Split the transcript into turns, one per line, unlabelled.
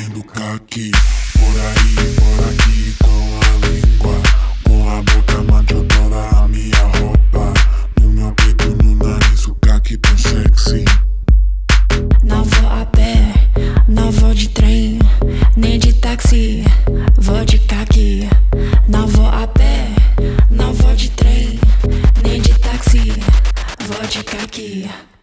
fazendo caqui. Por aí, por aqui, com a língua, com a boca mancho toda a minha roupa. No meu peito, no nariz, o caqui tão sexy.
Não vou a pé, não vou de trem, nem de táxi, vou de caqui. Não vou a pé, não vou de trem, nem de táxi, vou de caqui.